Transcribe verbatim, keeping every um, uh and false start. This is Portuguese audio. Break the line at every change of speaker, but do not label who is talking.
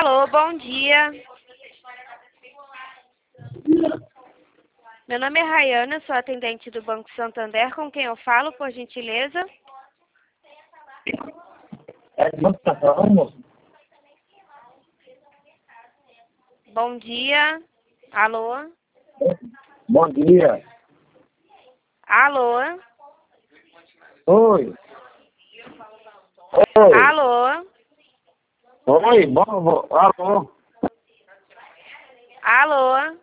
Alô, bom dia. Meu nome é Rayana, sou atendente do Banco Santander. Com quem eu falo, por gentileza?
É de onde está falando, moço?
Bom dia. Alô?
Bom dia.
Alô?
Oi. Oi.
Alô?
Oi, bom, bom. Alô.
Alô?